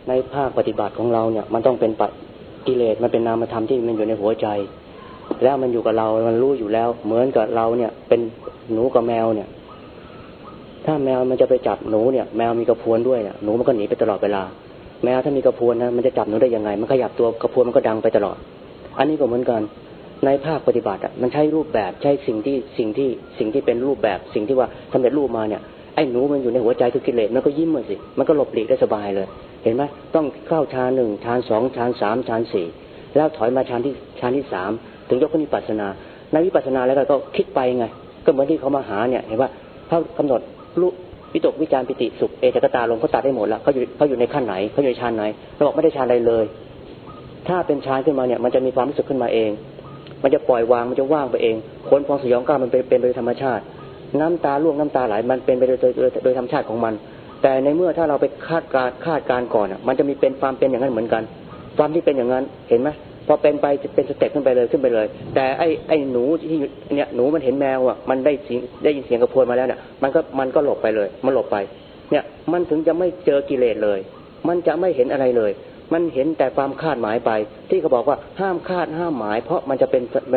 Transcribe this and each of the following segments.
ในภาคปฏิบัติของเราเนี่ยมันต้องเป็นกิเลสมันเป็นนามธรรมที่มันอยู่ในหัวใจแล้วมันอยู่กับเรามันรู้อยู่แล้วเหมือนกับเราเนี่ยเป็นหนูกับแมวเนี่ยถ้าแมวมันจะไปจับหนูเนี่ยแมวมีกระพวนด้วยเนี่ยหนูมันก็หนีไปตลอดเวลาแมวถ้ามีกระพวนนะมันจะจับหนูได้ยังไงมันขยับตัวกระพวนมันก็ดังไปตลอดอันนี้ก็เหมือนกันในภาคปฏิบัติมันใช้รูปแบบใช้สิ่งที่เป็นรูปแบบสิ่งที่ว่าสำเร็จรูปมาเนี่ยไอ้หนูมันอยู่ในหัวใจคือกิเลสมันก็ยิ้มมันสิมันก็หลบหลีกได้สบายเลยเห็นไหมต้องเข้าฌาน1ฌาน2ฌาน3ฌาน4แล้วถอยมาฌานที่3ถึงยกขึ้นวิปัสสนาในวิปัสสนาแล้วก็คิดไปไงก็เหมือนที่เขามาหาเนี่ยเห็นว่าเขากำหนดรู้วิตกวิจารปิติสุขเอตกตาลงเขาตัดได้หมดแล้วเขาอยู่ในขั้นไหนเขาอยู่ในฌานไหนเราบอกไม่ได้ฌานใดเลยถ้าเป็นฌานขึ้นมาเนี่ยมันจะมีความรู้สึกขึ้นมาเองมันจะปล่อยวางมันจะว่างไปเองคนฟองสยองก้าวมันเป็นโดยธรรมชาติน้ำตาล่วงน้ำตาไหลมันเป็นไปโดยธรรมชาติของมันแต่ในเมื่อถ้าเราไปคาดการก่อนมันจะมีเป็นความเป็นอย่างนั้นเหมือนกันความที่เป็นอย่างนั้นเห็นไหมพอเป็นไปจะเป็นสเต็ปขึ้นไปเลยแต่ไอ้หนูที่เนี่ยหนูมันเห็นแมวมันได้ยินเสียงกระพวนมาแล้วเนี่ยมันก็หลบไปเลยมันหลบไปเนี่ยมันถึงจะไม่เจอกิเลสเลยมันจะไม่เห็นอะไรเลยมันเห็นแต่ความคาดหมายไปที่เขาบอกว่าห้ามคาดห้ามหมายเพราะมันจะ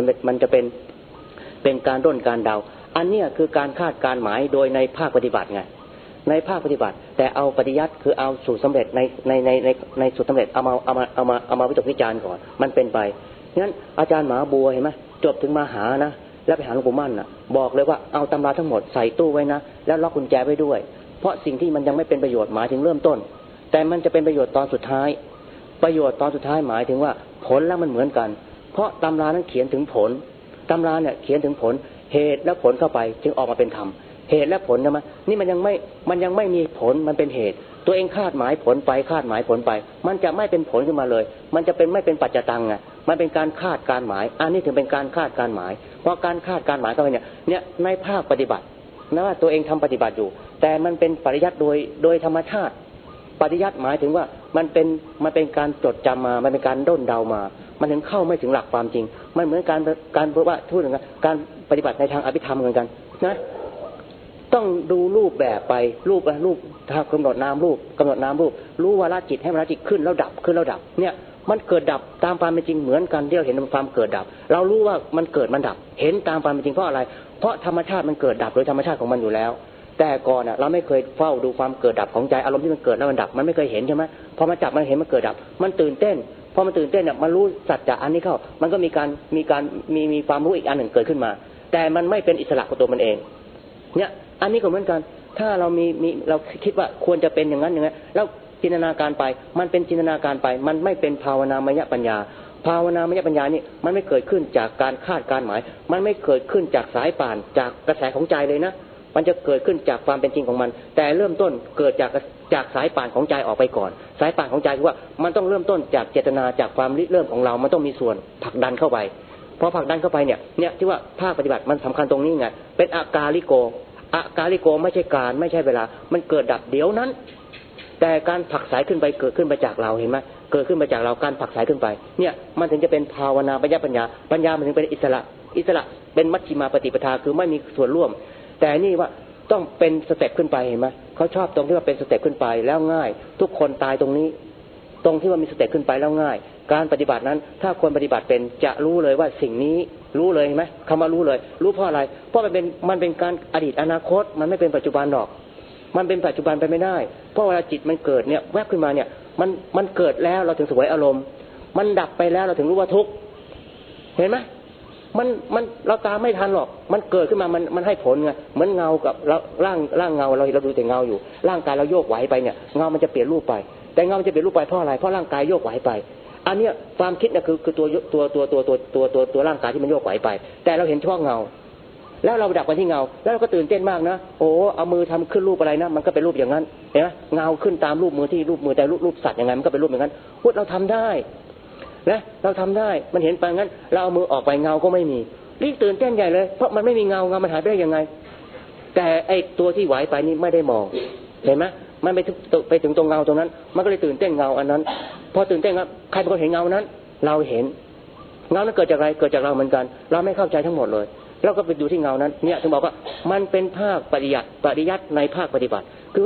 เป็นการร่นการเดาอันนี้คือการคาดการหมายโดยในภาคปฏิบัติไงในภาคปฏิบัติแต่เอาปฏิยัติคือเอาสูตรสำเร็จในสูตรสำเร็จเอามาวิตกวิจารณ์ก่อนมันเป็นไปงั้นอาจารย์หมาบัวเห็นไหมจบถึงมาหานะแล้วไปหาหลวงปู่มั่นบอกเลยว่าเอาตำราทั้งหมดใส่ตู้ไว้นะแล้วล็อกกุญแจไว้ด้วยเพราะสิ่งที่มันยังไม่เป็นประโยชน์หมายถึงเริ่มต้นแต่มันจะเป็นประโยชน์ตอนสุดท้ายประโยชน์ตอนสุดท้ายหมายถึงว่าผลแล้วมันเหมือนกันเพราะตำรานั้นเขียนถึงผลตำราเนี่ยเขียนถึงผลเหตุและผลเข้าไปจึงออกมาเป็นธรรมเหตุและผลนะนี่มันยังไม่มีผลมันเป็นเหตุตัวเองคาดหมายผลไปคาดหมายผลไปมันจะไม่เป็นผลขึ้นมาเลยมันจะเป็นไม่เป็นปัจจตังไงมันเป็นการคาดการหมายอันนี้ถึงเป็นการคาดการหมายเพราะการคาดการหมายเข้าไปเนี่ยในภาคปฏิบัตินะว่าตัวเองทำปฏิบัติอยู่แต่มันเป็นปริยัติโดยธรรมชาติปฏิยัติหมายถึงว่ามันเป็นการจดจำมามันเป็นการด้นเดามามันถึงเข้าไม่ถึงหลักความจริงมันเหมือนการว่าพูดถึงการปฏิบัติในทางอภิธรรมเหมือนกันนะต้องดูรูปแบบไปรูปถ้ากำหนดนามรูปรู้วาระจิตให้วาระจิตขึ้นแล้วดับเนี่ยมันเกิดดับตามความเป็นจริงเหมือนกันที่เราเห็นความเกิดดับเรารู้ว่ามันเกิดมันดับเห็นตามความเป็นจริงเพราะอะไรเพราะธรรมชาติมันเกิดดับโดยธรรมชาติของมันอยู่แล้วแต่ก่อนเราไม่เคยเฝ้าดูความเกิดดับของใจอารมณ์ที่มันเกิดแล้วมันดับมันไม่เคยเห็นใช่ไหมพอมาจับมันเห็นมันเกิดดับมันตื่นเต้นพอมันตื่นเต้นเนี่ยมันรู้สัจจะอันนี้เข้ามันก็มีความรู้อีกอันหนึ่งเกิดขึ้นมาแต่มันไม่เป็นอิสระของตัวมันเองเนี่ยอันนี้ก็เหมือนกันถ้าเราเราคิดว่าควรจะเป็นอย่างนั้นแล้วจินตนาการไปมันเป็นจินตนาการไปมันไม่เป็นภาวนามยปัญญาภาวนามยปัญญานี่มันไม่เกิดขึ้นจากการคาดการหมายมันไม่เกิดขึ้นจากสายป่านจากกระแสของใจเลยนะมันจะเกิดขึ้นจากความเป็นจริงของมันแต่เริ่มต้นเกิดจากสายป่านของใจออกไปก่อนสายป่านของใจคือว่ามันต้องเริ่มต้นจากเจตนาจากความริเริ่มของเรามันต้องมีส่วนผลักดันเข้าไปพอผลักดันเข้าไปเนี่ยที่ว่าภาคปฏิบัติมันสำคัญตรงนี้ไงเป็นอากาลิโกไม่ใช่การไม่ใช่เวลามันเกิดดับเดี๋ยวนั้นแต่การผลักสายขึ้นไปเกิดขึ้นมาจากเราเห็นไหมเกิดขึ้นมาจากเราการผลักสายขึ้นไปเนี่ยมันถึงจะเป็นภาวนาปัญญามันถึงเป็นอิสระเป็นมัชฌิมาปฏิปทาคือไม่มีส่วนร่วมแต่นี่ว่าต้องเป็นสเต็ปขึ้นไปเห็นไหมเขาชอบตรงที่ว่าเป็นสเต็ปขึ้นไปแล้วง่ายทุกคนตายตรงนี้ตรงที่ว่ามีสเต็ปขึ้นไปแล้วง่ายการปฏิบัตินั้นถ้าคนปฏิบัติเป็นจะรู้เลยว่าสิ่งนี้รู้เลยเห็นไหมคำว่ารู้เลยรู้เพราะอะไรเพราะมันเป็นการอดีตอนาคตมันไม่เป็นปัจจุบันหรอกมันเป็นปัจจุบันไปไม่ได้เพราะเวลาจิตมันเกิดเนี่ยแวบขึ้นมาเนี่ยมันเกิดแล้วเราถึงสวยอารมณ์มันดับไปแล้วเราถึงรู้ว่าทุกข์เห็นไหมมันเราตามไม่ทันหรอกมันเกิดขึ้นมามันให้ผลไงเหมือนเงากับร่างเงาเราดูแต่เงาอยู่ร่างกายเราโยกไหวไปเนี่ยเงามันจะเปลี่ยนรูปไปแต่เงามันจะเปลี่ยนรูปไปเพราะอะไรเพราะร่างกายโยกไหวไปอันเนี้ยความคิดเนี่ยคือตัวร่างกายที่มันโยกไหวไปแต่เราเห็นเฉพาะเงาแล้วเราดับกันที่เงาแล้วเราก็ตื่นเต้นมากนะโอ้เอามือทำขึ้นรูปอะไรนะมันก็เป็นรูปอย่างนั้นเห็นไหมเงาขึ้นตามรูปมือที่รูปมือแต่รูปสัตว์ยังไงมันก็เป็นรูปอย่างนั้นพูดเราทำได้นะเราทำได้มันเห็นไปงั้นเราเอามือออกไปเงาก็ไม่มีรีบตื่นเต้นใหญ่เลยเพราะมันไม่มีเงามันหายไปได้ยังไงแต่ไอตัวที่ไหวไปนี่ไม่ได้มองเห็นไหมมันไปถึงตรงเงาตรงนั้นมันก็เลยตื่นเต้นเงาอันนั้นพอตื่นเต้นครับใครเป็นคนเห็นเงานั้นเราเห็นเงานั้นเกิดจากอะไรเกิดจากเราเหมือนกันเราไม่เข้าใจทั้งหมดเลยเราก็ไปดูที่เงานั้นเนี่ยถึงบอกว่ามันเป็นภาคปฏิยัติในภาคปฏิบัติคือว่า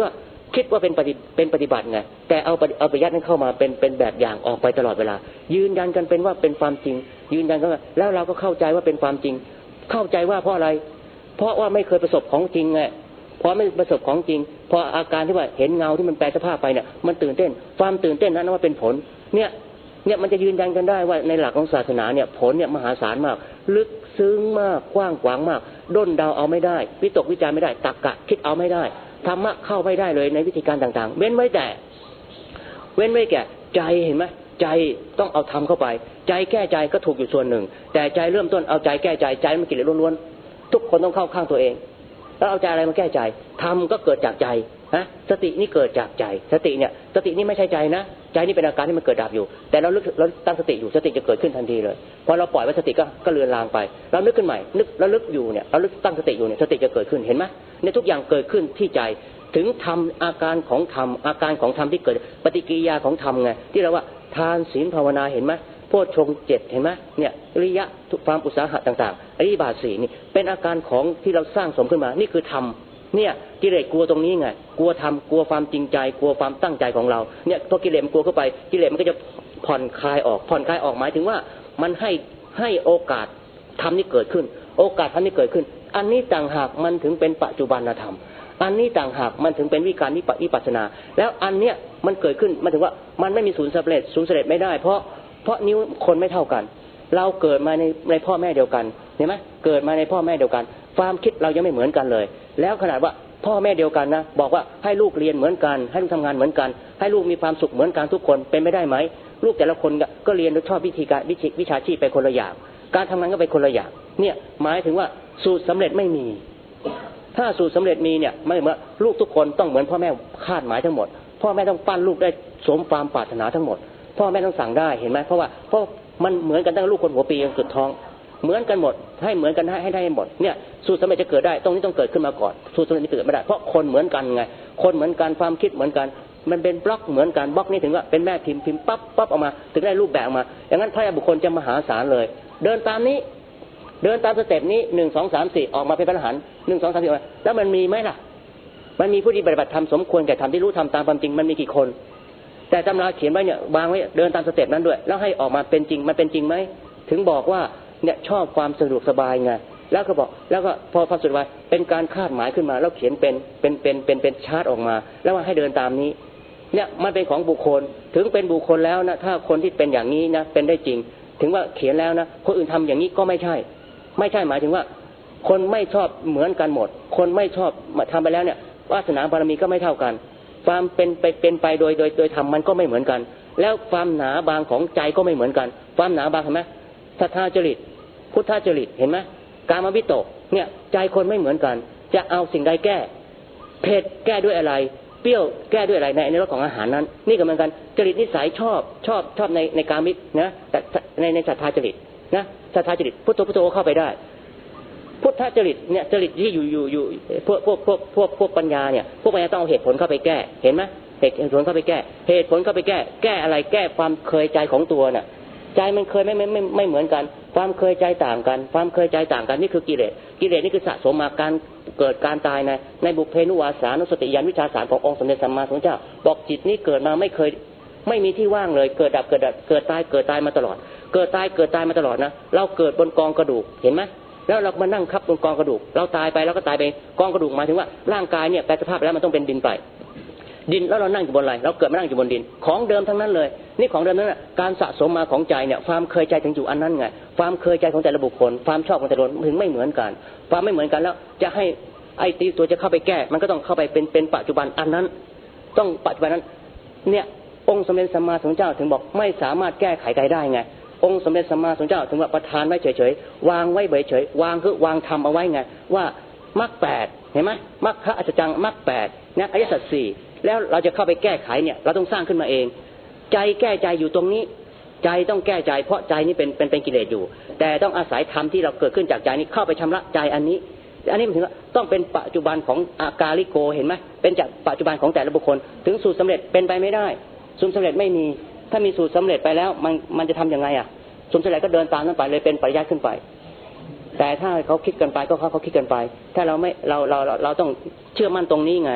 คิดว่าเป็นปฏิบัติไงแต่เอาปริยัตินั้นเข้ามาเป็นแบบอย่างออกไปตลอดเวลายืนยันกันเป็นว่าเป็นความจริงยืนยันกันแล้วเราก็เข้าใจว่าเป็นความจริงเข้าใจว่าเพราะอะไรเพราะว่าไม่เคยประสบของจริงไงพอไม่ประสบของจริงพออาการที่ว่าเห็นเงาที่มันแปลสภาพไปเนี่ยมันตื่นเต้นความตื่นเต้นนั้นว่าเป็นผลเนี่ยมันจะยืนยันกันได้ว่าในหลักของศาสนาเนี่ยผลเนี่ยมหาศาลมากลึกซึ้งมากกว้างขวางมากด้นเดาเอาไม่ได้วิตกวิจารไม่ได้ตรรกะคิดเอาไม่ได้ธรรมะเข้าไม่ได้เลยในวิธีการต่างๆเว้นไว้แก่ใจเห็นไหมใจต้องเอาธรรมเข้าไปใจแก้ใจก็ถูกอยู่ส่วนหนึ่งแต่ใจเริ่มต้นเอาใจแก้ใจมันกิเลสล้วนๆทุกคนต้องเข้าข้างตัวเองแล้วเอาใจอะไรมาแก้ใจธรรมก็เกิดจากใจนะสตินี่เกิดจากใจสตินี่ไม่ใช่ใจนะใจนี่เป็นอาการที่มันเกิดดับอยู่แต่เราตั้งสติอยู่สติจะเกิดขึ้นทันทีเลยพอเราปล่อยไว้สติก็เลือนลางไปเรานึกขึ้นใหม่นึกแล้วลึกอยู่เนี่ยเราลึกตั้งสติอยู่เนี่ยสติจะเกิดขึ้นเห็นไหมเนี่ยทุกอย่างเกิดขึ้นที่ใจถึงธรรมอาการของธรรมที่เกิดปฏิกิริยาของธรรมไงที่เราว่าทานศีลภาวนาเห็นไหมโพชฌงค์7เห็นไหมเนี่ยอริยะทุกความอุตสาหะต่างๆอริยบาท4นี่เป็นอาการของที่เราสร้างสมขึ้นมานี่คือธรรมเนี่ยกิเลสกลัวตรงนี้ไงกลัวธรรมกลัวความจริงใจกลัวความตั้งใจของเราเนี่ยพอกิเลสมันกลัวเข้าไปกิเลสมันก็จะผ่อนคลายออกหมายถึงว่ามันให้โอกาสธรรมนี่เกิดขึ้นโอกาสธรรมนี่เกิดขึ้นอันนี้ต่างหากมันถึงเป็นปัจจุบันธรรมอันนี้ต่างหากมันถึงเป็นวิการวิปัสสนาแล้วอันเนี้ยมันเกิดขึ้นมันถึงว่ามันไม่มีศูนย์สำเร็จไม่ได้เพราะนิ้วคนไม่เท่ากันเราเกิดมาในพ่อแม่เดียวกันเห็นไหมเกิดมาในพ่อแม่เดียวกันความคิดเรายังไม่เหมือนกันเลยแล้วขนาดว่าพ่อแม่เดียวกันนะบอกว่าให้ลูกเรียนเหมือนกันให้ลูกทำงานเหมือนกันให้ลูกมีความสุขเหมือนกันทุกคนเป็นไม่ได้ไหมลูกแต่ละคนก็เรียนโดยชอบวิชาชีพไปคนละอย่างการทำงานก็ไปคนละอย่างเนี่ยหมายถึงว่าสูตรสำเร็จไม่มีถ้าสูตรสำเร็จมีเนี่ยไม่เหมือนลูกทุกคนต้องเหมือนพ่อแม่คาดหมายทั้งหมดพ่อแม่ต้องปั้นลูกได้สมความปรารถนาทั้งหมดพ่อแม่ต้องสั่งได้เห็นไหมเพราะมันเหมือนกันตั้งลูกคนหัวปีจนสุดท้องเหมือนกันหมดให้เหมือนกันให้ได้หมดเนี่ยสูตรสำเร็จจะเกิดได้ตรงนี้ต้องเกิดขึ้นมาก่อนสูตรสำเร็จนี่เกิดไม่ได้เพราะคนเหมือนกันไงคนเหมือนกันความคิดเหมือนกันมันเป็นบล็อกเหมือนกันบล็อกนี้ถึงว่าเป็นแม่พิมพ์ปั๊บออกมาถึงได้รูปแบบออกมาอย่างนั้นพระบุคคลจะมหาศาลเลยเดินตามนี้เดินตามสเต็ปนี้1 2 3 4ออกมาเป็นพระอรหันต์1 2 3 4แล้วมันมีไหมล่ะมันมีผู้ที่ปฏิบัติธรรมสมควรแก่ธรรมที่รู้ธรรมตามความจริงมันมีกี่คนแต่ตำราเขียนไว้เนี่ยวางไว้เดินตามสเต็ปนั้นด้วยแล้วให้ออกมาเป็นจริงมันเป็นจริงไหมถึงบอกว่าเนี่ยชอบความสะดวกสบายไงแล้วก็บอกแล้วก็พอสุดท้ายเป็นการคาดหมายขึ้นมาแล้วเขียนเป็นชาร์ตออกมาแล้วว่าให้เดินตามนี้เนี่ยมันเป็นของบุคคลถึงเป็นบุคคลแล้วนะถ้าคนที่เป็นอย่างนี้นะเป็นได้จริงถึงว่าเขียนแล้วนะคนอื่นทำอย่างนี้ก็ไม่ใช่หมายถึงว่าคนไม่ชอบเหมือนกันหมดคนไม่ชอบทำไปแล้วเนี่ยวาสนาบารมีก็ไม่เท่ากันความเป็นไปโดยธรรมมันก็ไม่เหมือนกันแล้วความหนาบางของใจก็ไม่เหมือนกันความหนาบางเห็นไหมศรัทธาจริตพุทธจริตเห็นไหมกามวิตกเนี่ยใจคนไม่เหมือนกันจะเอาสิ่งใดแก้เผ็ดแก้ด้วยอะไรเปรี้ยวแก้ด้วยอะไรในรสของอาหารนั้นนี่ก็เหมือนกันจริตนิสัยชอบในกามิตนะแต่ในศรัทธาจริตนะศรัทธาจริตพุทโธเข้าไปได้พุทธจริตเนี่ยจริตที่อยู่พวกปัญญาเนี่ยพวกปัญญาต้องเอาเหตุผลเข้าไปแก้เห็นไหมเหตุผลเข้าไปแก้เหตุผลเข้าไปแก้อะไรแก้ความเคยใจของตัวน่ะใจมันเคยไม่เหมือนกันความเคยใจต่างกันความเคยใจต่างกันนี่คือกิเลสนี่คือสะสมมาการเกิดการตายในบุพเพนุวาสานุสติญาณวิชาสารขององค์สมเด็จสัมมาสัมพุทธเจ้าบอกจิตนี้เกิดมาไม่มีที่ว่างเลยเกิดดับเกิดตายมาตลอดเกิดตายมาตลอดนะเราเกิดบนกองกระดูกเห็นไหมแล้วเรามานั่งทับบนกองกระดูกเราตายไปแล้วก็ตายไปกองกระดูกหมายถึงว่าร่างกายเนี่ยแปรสภาพแล้วมันต้องเป็นดินไปดินแล้วเรานั่งอยู่บนอะไรเราเกิดมานั่งอยู่บนดินของเดิมทั้งนั้นเลยนี่ของเดิมนั้นน่ะการสะสมมาของใจเนี่ยความเคยใจถึงอยู่อันนั้นไงความเคยใจของแต่ละบุคคลความชอบของแต่ละคนถึงไม่เหมือนกันความไม่เหมือนกันแล้วจะให้ไอ้ตีตัวจะเข้าไปแก้มันก็ต้องเข้าไปเป็นปัจจุบันอันนั้นต้องปัจจุบันนั้นเนี่ยองค์สมเด็จสัมมาสัมพุทธเจ้าถึงบอกไม่สามารถแก้ไขใครได้ไงองค์สมเด็จสัมมาสัมพุทธเจ้าถึงว่าประทานไว้เฉยๆวางไว้เฉยๆวางคือวางทำเอาไว้ไงว่ามรรค8เห็นไหมมรรคอัจฉริยมรรค8นะอริยสัจ4แล้วเราจะเข้าไปแก้ไขเนี่ยเราต้องสร้างขึ้นมาเองใจแก้ใจอยู่ตรงนี้ใจต้องแก้ใจเพราะใจนี้เป็นกิเลสอยู่แต่ต้องอาศัยธรรมที่เราเกิดขึ้นจากใจนี้เข้าไปชำระใจอันนี้มันถึงว่าต้องเป็นปัจจุบันของอากาลิโกเห็นไหมเป็นจากปัจจุบันของแต่ละบุคคลถึงสูตรสำเร็จเป็นไปไม่ได้สูตรสำเร็จไม่มีถ้ามีสูตรสำเร็จไปแล้วมันจะทำยังไงอ่ะสูตรสำเร็จก็เดินตามนั้นไปเลยเป็นปริยัติขึ้นไปแต่ถ้าเขาคิดกันไปก็เขาคิดกันไปถ้าเราไม่เราต้องเชื่อมั่นตรงนี้ไง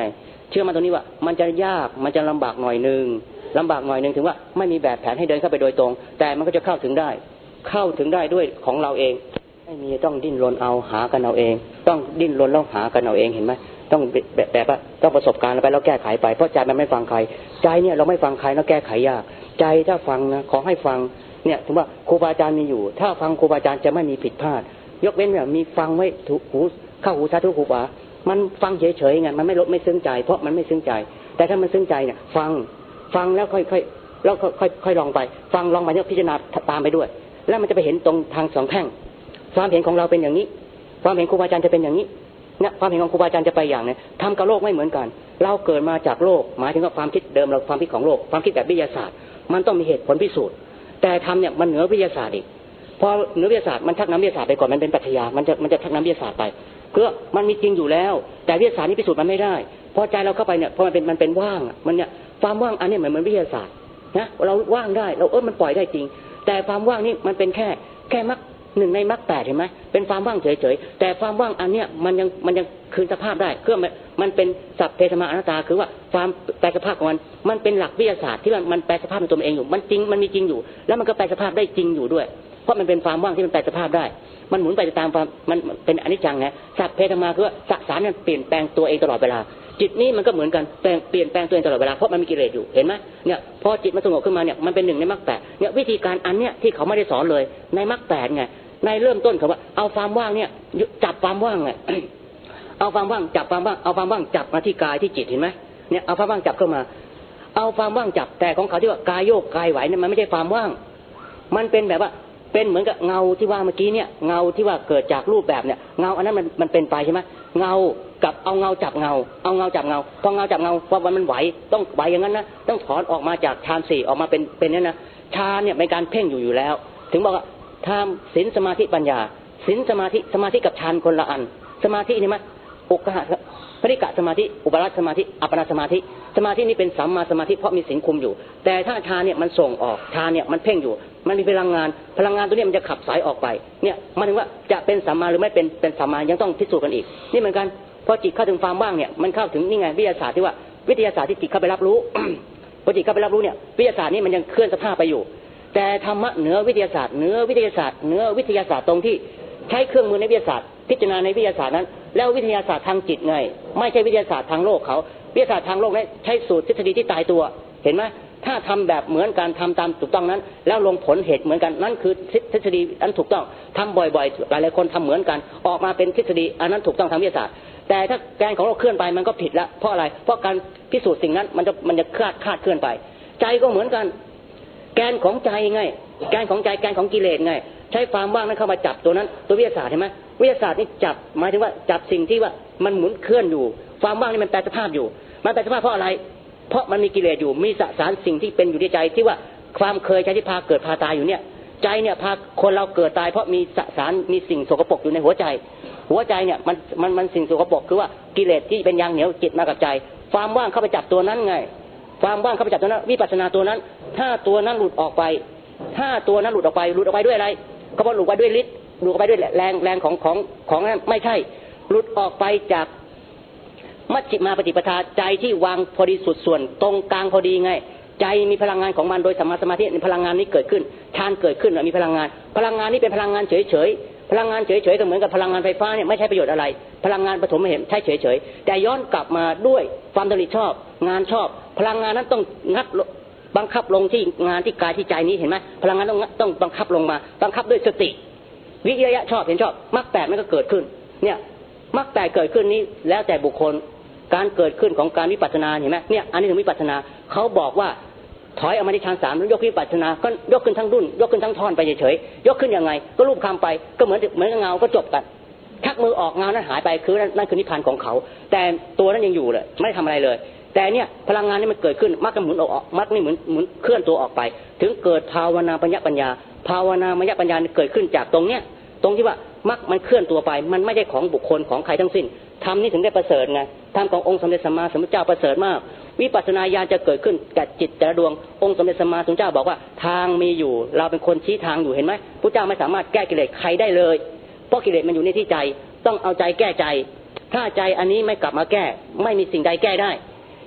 เชื่อมันตรงนี้ว่ามันจะยากมันจะลำบากหน่อยนึงถึงว่าไม่มีแบบแผนให้เดินเข้าไปโดยตรงแต่มันก็จะเข้าถึงได้ด้วยของเราเองไม่มีต้องดิ้นรนเอาหากันเอาเองต้องดิ้นรนแล้วหากันเอาเองเห็นไหมต้องแบบว่าต้องประสบการณ์ไปแล้วแก้ไขไปเพราะใจมันไม่ฟังใครใจเนี่ยเราไม่ฟังใครแล้วแก้ไขยากใจถ้าฟังนะขอให้ฟังเนี่ยถึงว่าครูบาอาจารย์มีอยู่ถ้าฟังครูบาอาจารย์จะไม่มีผิดพลาดยกเว้นแบบมีฟังไว้ถูกหูเข้าหูสาธุครูบามันฟังเฉยๆไงมันไม่ซึ้งใจเพราะมันไม่ซึ้งใจแต่ถ้ามันซึ้งใจเนี่ยฟังแล้วค่อยแล้วค่อยลองไปฟังลองไปเนี่ยพิจารณาตามไปด้วยแล้วมันจะไปเห็นตรงทางสองแท่งความเห็นของเราเป็นอย่างนี้ความเห็นครูบาอาจารย์จะเป็นอย่างนี้เนี่ยความเห็นของครูบาอาจารย์จะไปอย่างเนี่ยทำกับโลกไม่เหมือนกันเราเกิดมาจากโลกหมายถึงว่าความคิดเดิมเราความคิดของโลกความคิดแบบวิทยาศาสตร์มันต้องมีเหตุผลพิสูจน์แต่ทำเนี่ยมันเหนือวิทยาศาสตร์อีกพอเหนือวิทยาศาสตร์มันชักน้ำวิทยาศาสตร์ไปก่อนมันเป็นปรัชญามันจะชักน้ำวิทยาศาสตร์ไปคือมันมีจริงอยู่แล้วแต่วิทยาศาสตร์นี่พิสูจน์มันไม่ได้พอใจเราเข้าไปเนี่ยพอมันเป็นว่างมันเนี่ยความว่างอันนี้เหมือนวิทยาศาสตร์นะเราว่างได้เรามันปล่อยได้จริงแต่ความว่างนี่มันเป็นแค่มรรคหนึ่งในมรรคแปดเห็นไหมเป็นความว่างเฉยๆแต่ความว่างอันเนี้ยมันยังคืนสภาพได้คือมันเป็นสัพเพธรรมอนัตตาคือว่าความแปลสภาพของมันเป็นหลักวิทยาศาสตร์ที่มันแปลสภาพในตัวเองอยู่มันจริงมันมีจริงอยู่แล้วมันก็แปลสภาพได้จริงอยู่ด้วยเพราะมันเป็นความว่างที่มันแปลสภาพได้มันหมุนไปตามความมันเป็นอนิจจังนะสัพเพธรรมะคือว่าสสารมันเปลี่ยนแปลงตัวเองตลอดเวลาจิตนี้มันก็เหมือนกันเปลี่ยนแปลงตัวเองตลอดเวลาเพราะมันมีกิเลสอยู่เห็นไหมเนี่ยพอจิตมันสงบขึ้นมาเนี่ยมันเป็นหนึ่งในมรรคแปดเนี่ยวิธีการอันเนี้ยที่เขาไม่ได้สอนเลยในมรรคแปดไงในเริ่มต้นเขาว่าเอาความว่างเนี่ยจับความว่างไง เอาความว่างจับความว่างเอาความว่างจับมาที่กายที่จิตเห็นไหมเนี่ยเอาความว่างจับเข้ามาเอาความว่างจับแต่ของเขาที่ว่ากายโยกกายไหวเนี่ยมันไม่ใช่ความว่างมันเป็นแบบว่าเป็นเหมือนกับเงาที่ว่าเมื่อกี้เนี่ยเงาที่ว่าเกิดจากรูปแบบเนี่ยเงาอันนั้นมันเป็นไปใช่ไหมเงากับเอาเงาจับเงาเอาเงาจับเงาพอเงาจับเงาพอมันไหวต้องไหวอย่างนั้นนะต้องถอนออกมาจากฌานสี่ออกมาเป็นนี่นะฌานเนี่ยเป็นการเพ่งอยู่แล้วถึงบอกว่าทำศีลสมาธิปัญญาศีลสมาธิกับฌานคนละอันสมาธินี่มั้ยอุกหะปริกะสมาธิอุปาทสมาธิอัปปนาสมาธินี่เป็นสัมมาสมาธิเพราะมีศีลคุมอยู่แต่ถ้าฌานเนี่ยมันส่งออกฌานเนี่ยมันเพ่งอยู่มันมีพลังงานตัวนี้มันจะขับสายออกไปเนี่ยมันถึงว่าจะเป็นสัมมาหรือไม่เป็นสัมมายังต้องพิสูจน์กันอีกนี่เหมือนกันพอจิตเข้าถึงความว่างเนี่ยมันเข้าถึงนี่ไงวิทยาศาสตร์ที่ว่าวิทยาศาสตร์ที่จิตเข้าไปรับรู้ พอจิตเข้าไปรับรู้เนี่ยวิทยาศาสตร์นี่มันยังเคลื่อนสภาพไปอยู่แต่ธรรมะเหนือวิทยาศาสตร์ตรงที่ใช้เครื่องมือในวิทยาศาสตร์พิจารณาในวิทยาศาสตร์นั้นแล้ววิทยาศาสตร์ทางจิตไงไม่ใช่วิทยาศาสตร์ทางโลกเขาวิทยาศาสตร์ทางโลกนั้นใช้สูตรทฤษฎีที่ตายตัวเห็นไหมถ้าทำแบบเหมือนกันทำตามถูกต้องนั้นแล้วลงผลเหตุเหมือนกันนั่นคือทฤษฎีอันถูกต้องทำบ่อยๆหลายๆคนทำเหมือนกันออกมาเป็นทฤษฎีอันนั้นถูกต้องทางวิทยาศาสตร์แต่ถ้าแกนของเราเคลื่อนไปมันก็ผิดแล้วเพราะอะไรเพราะการพิสูจน์สิ่งนั้นมันจะคลาดเคลื่อนไปใจก็เหมือนกันแกนของใจไงแกนของใจแกนของกิเลสไงใช้ความว่างนั้นเข้ามาจับตัวนั้นตัววิทยาศาสตร์เห็นไหมวิทยาศาสตร์นี่จับหมายถึงว่าจับสิ่งที่ว่ามันหมุนเคลื่อนอยู่ความว่างนี่มันแปลสภาพอยู่มันแปลสภาพเพราะอะไรเพราะมันมีกิเลสอยู่มีสสารสิ่งที่เป็นอยู่ในใจที่ว่าความเคยใจที่พาเกิดพาตายอยู่เนี่ยใจเนี่ยพาคนเราเกิดตายเพราะมีสสารมีสิ่งสกปรกอยู่ในหัวใจเนี่ยมันสิ่งสกปรกคือว่ากิเลสที่เป็นยางเหนียวจิตมากับใจความว่างเข้าไปจับตัวนั้นไงความว่างเข้าไปจับตัวนั้นวิปัสสนาตัวนั้นถ้าตัวนั้นหลุดออกไปหลุดออกไปด้วยอะไรก็เพราะหลุดไปด้วยฤทธิ์หลุดออกไปด้วยแรงของนั้นไม่ใช่หลุดออกไปจากมัชฌิมาปฏิปทาใจที่วางพอดีสุดส่วนตรงกลางพอดีไงใจมีพลังงานของมันโดยสัมมาสมาธิในพลังงานนี้เกิดขึ้นฌานเกิดขึ้นมีพลังงานนี้เป็นพลังงานเฉยพลังงานเฉยๆก็เหมือนกับพลังงานไฟฟ้าเนี่ยไม่ใช่ประโยชน์อะไรพลังงานปฐมเหตุใช้เฉยๆแต่ย้อนกลับมาด้วยความดำริชอบงานชอบพลังงานนั้นต้องบังคับลงที่งานที่กายที่ใจนี้เห็นไหมพลังงานต้องบังคับลงมาบังคับด้วยสติวิริยะชอบเห็นชอบมรรคแปดมันก็เกิดขึ้นเนี่ยมรรคแปดเกิดขึ้นนี้แล้วแต่บุคคลการเกิดขึ้นของการวิปัสสนาเห็นไหมเนี่ยอันนี้ถึงวิปัสสนาเขาบอกว่าถอยออกมาในฌาน3แล้วยกวิปัสสนาก็ยกขึ้นทั้งดุ้นยกขึ้นทั้งท่อนไปเฉยๆยกขึ้นยังไงก็รูปคำไปก็เหมือนเงาก็จบกันชักมือออกเงานั้นหายไปคือนั่นคือนิพพานของเขาแต่ตัวนั้นยังอยู่เลยไม่ได้ทำอะไรเลยแต่เนี่ยพลังงานนี่มันเกิดขึ้นมรรคหมุนออกมรรคนี่หมุนเคลื่อนตัวออกไปถึงเกิดภาวนาปัญญาเกิดขึ้นจากตรงที่ว่ามรรคมันเคลื่อนตัวไปมันไม่ใช่ของบุคคลของใครทั้งสิ้นธรรมนี่ถึงได้ประเสริฐไงธรรมขององค์สมเด็จสัมมาสัมพุทธเจ้าประเสริฐมากวิปัสสนาญาณจะเกิดขึ้นกับจิตแต่ละดวงองค์สมเด็จสัมมาสัมพุทธเจ้าบอกว่าทางมีอยู่เราเป็นคนชี้ทางอยู่เห็นไหมพุทธเจ้าไม่สามารถแก้กิเลสใครได้เลยเพราะกิเลสมันอยู่ในที่ใจต้องเอาใจแก้ใจถ้าใจอันนี้ไม่กลับมาแก้ไม่มีสิ่งใดแก้ได้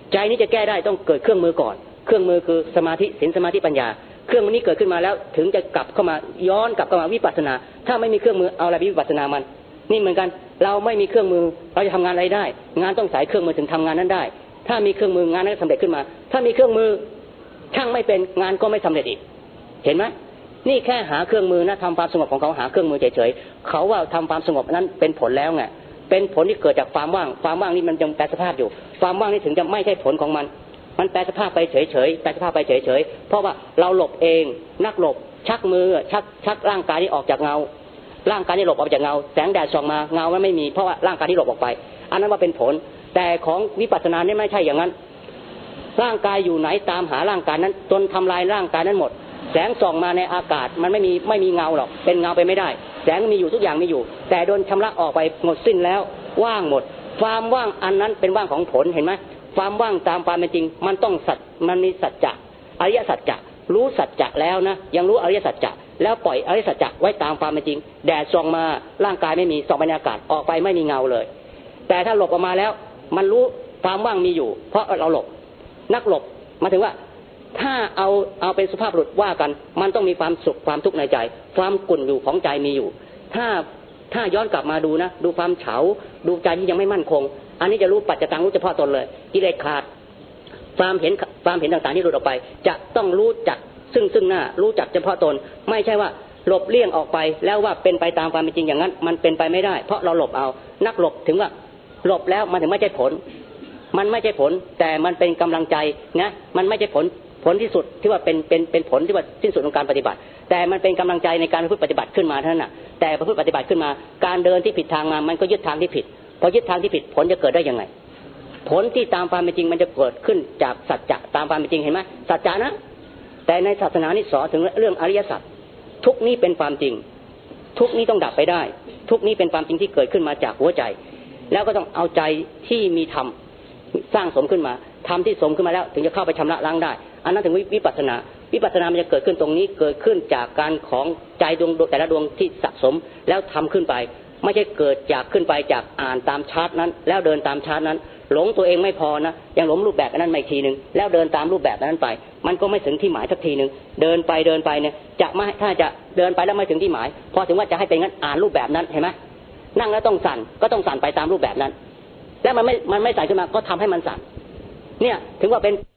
ใจนี้จะแก้ได้ต้องเกิดเครื่องมือก่อนเครื่องมือคือสมาธิศีลสมาธิปัญญาเครื่องมือนี้เกิดขึ้นมาแล้วถึงจะกลับเข้ามาย้อนกลับเข้ามาวิปัสสนาถ้าไม่มีเครื่องมือเอาอะไรวิปัสสนามันนี่เหมือนกันเราไม่มีเครื่องมือเราจะทำงานอะไรได้งานต้องใส่เครื่องมือถึงทำงานนั้นได้ถ้ามีเครื่องมืองานนั้นสำเร็จขึ้นมาถ้ามีเครื่องมือช่างไม่เป็นงานก็ไม่สำเร็จอีกเห็นไหมนี่แค่หาเครื่องมือนะทำความสงบของเขาหาเครื่องมือเฉยๆเขาว่าทำความสงบนั้นเป็นผลแล้วไงเป็นผลที่เกิดจากความว่างความว่างนี่มันยังแปรสภาพอยู่ความว่างนี่ถึงจะไม่ใช่ผลของมันมันแปรสภาพไปเฉยๆแปรสภาพไปเฉยๆเพราะว่าเราหลบเองนักหลบชักมือชักร่างกายนี้ออกจากเงาร่างกายนี้หลบออกจากเงาแสงแดดส่องมาเงามันไม่มีเพราะว่าร่างกายนี้หลบออกไปอันนั้นว่าเป็นผลแต่ของวิปัสสนานี่ไม่ใช่อย่างนั้นร่างกายอยู่ไหนตามหาร่างกายนั้นจนทำลายร่างกายนั้นหมดแสงส่องมาในอากาศมันไม่มีเงาหรอกเป็นเงาไปไม่ได้แสงมีอยู่ทุกอย่างมีอยู่แต่โดนชำระออกไปหมดสิ้นแล้วว่างหมดความว่างอันนั้นเป็นว่างของผลเห็นไหมความว่างตามความเป็นจริงมันต้องมันมีสัจจะอริยสัจจะรู้สัจจะแล้วนะยังรู้อริยสัจจะแล้วปล่อยอริยสัจจะไว้ตามความเป็นจริงแดดส่องมาร่างกายไม่มีส่องไปในอากาศออกไปไม่มีเงาเลยแต่ถ้าหลบออกมาแล้วมันรู้ความว่างมีอยู่เพราะเราหลบนักหลบมาถึงว่าถ้าเอาเป็นสุภาพบุรุษว่ากันมันต้องมีความสุขความทุกข์ในใจความกุ่นอยู่ของใจมีอยู่ถ้าย้อนกลับมาดูนะดูความเฉาดูใจที่ยังไม่มั่นคงอันนี้จะรู้ปัจจตังรู้เฉพาะตนเลยกิเลสขาดความเห็นต่างๆที่หลุดออกไปจะต้องรู้จักซึ่งหน้ารู้จักเฉพาะตนไม่ใช่ว่าหลบเลี่ยงออกไปแล้วว่าเป็นไปตามความเป็นจริงอย่างนั้นมันเป็นไปไม่ได้เพราะเราหลบเอานักหลบถึงว่าหลบแล้วมันถึงไม่ใช่ผลมันไม่ใช่ผลแต่มันเป็นกำลังใจนะมันไม่ใช่ผลที่สุดที่ว่าเป็นผลที่ว่าสิ้นสุดของการปฏิบัติแต่มันเป็นกำลังใจในการประพฤติปฏิบัติขึ้นมาเท่านั้นน่ะแต่ประพฤติปฏิบัติขึ้นมาการเดินที่ผิดทางมามันก็ยึดทางที่ผิดพอยึดทางที่ผิดผลจะเกิดได้ยังไงผลที่ตามความเป็นจริงมันจะเกิดขึ้นจากสัจจะตามความเป็นจริงเห็นไหมสัจจะนะแต่ในศาสนานี่สอนถึงเรื่องอริยสัจทุกนี้เป็นความจริงทุกนี้ต้องดับไปได้ทุกนี้เป็นความจริงที่เกิดขึ้นมาจากหัวใจแล้วก็ต้องเอาใจที่มีธรรมสร้างสมขึ้นมาธรรมที่สมขึ้นมาแล้วถึงจะเข้าไปชำระล้างได้อันนั้นถึงวิปัสสนามันจะเกิดขึ้นตรงนี้เกิดขึ้นจากการของใจดวงแต่ละดวงที่สะสมแล้วทำขึ้นไปไม่ใช่เกิดจากขึ้นไปจากอ่านตามชาร์ตนั้นแล้วเดินตามชาร์ตนั้นหลงตัวเองไม่พอนะยังหลงรูปแบบนั้นมาอีกทีนึงแล้วเดินตามรูปแบบนั้นไปมันก็ไม่ถึงที่หมายสักทีนึงเดินไปเนี่ยจะไม่ถ้าจะเดินไปแล้วไม่ถึงที่หมายพอถึงว่าจะให้เป็นงั้นอ่านรูปแบบนั้นเห็นไหมนั่งแล้วต้องสั่นก็ต้องสั่นไปตามรูปแบบนั้นแล้วมันไม่สั่นขึ้นมาก็ทำให้มันสั่นเนี่ยถึงว่าเป็น